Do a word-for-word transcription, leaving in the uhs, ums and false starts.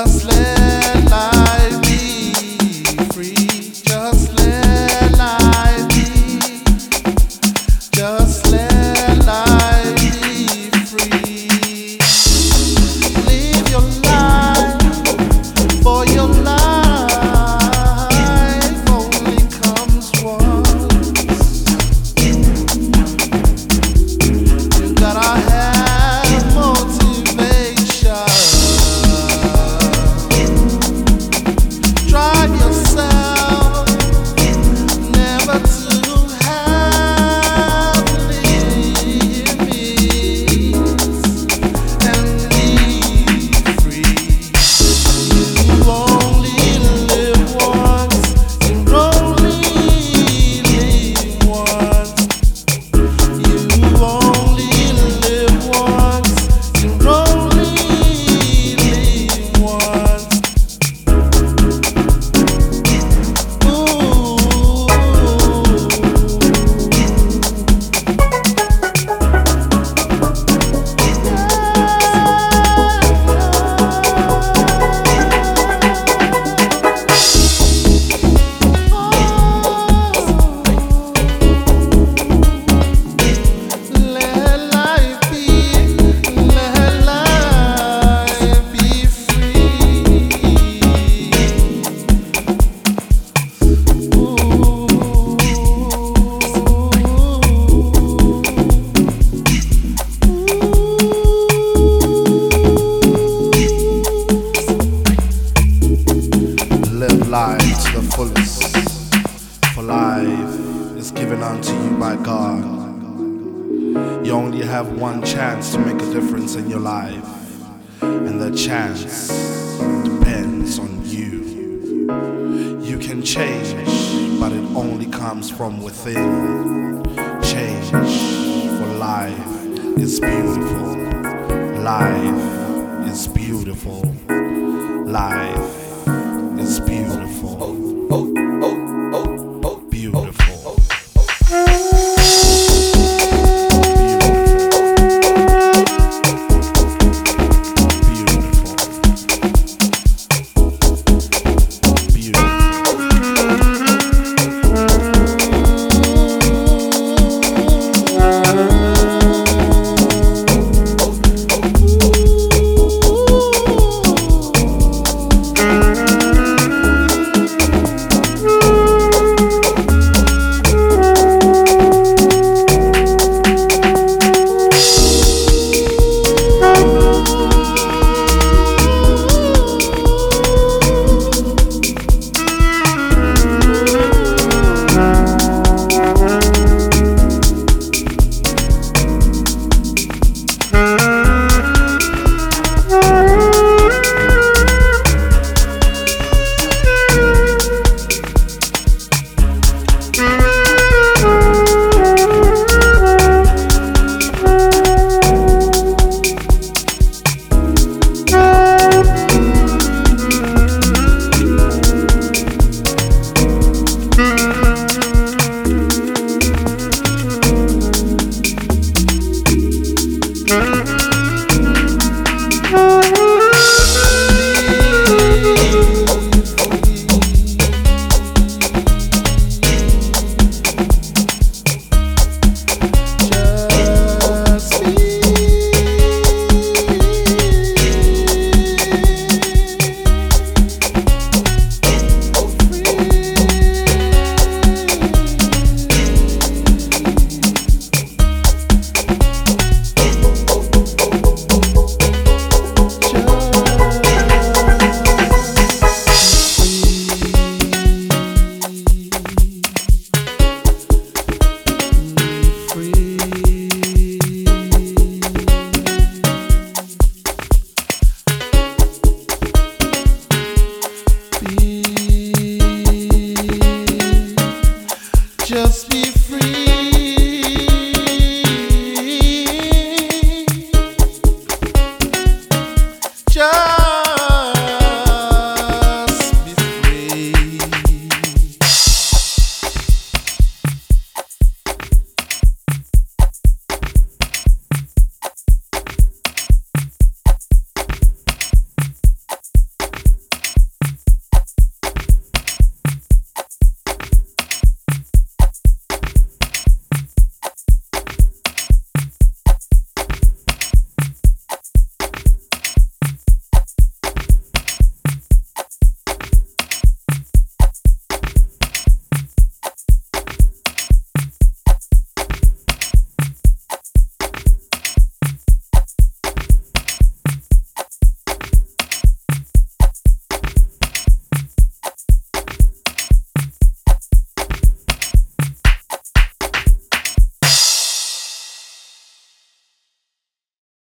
Just let life be free. Just let life be. Just let life be free. Live your life, for your life only comes once. You gotta have motivation. Drive yourself never to have limits and be free. You only live once and only live once. You only live once and only live once. Let life be, let life be free. Live life to the fullest, for life is given unto you by God. You only have one chance to make a difference in your life, and the chance depends on you. You can change, but it only comes from within. Change, for life is beautiful. Life is beautiful. Life is beautiful.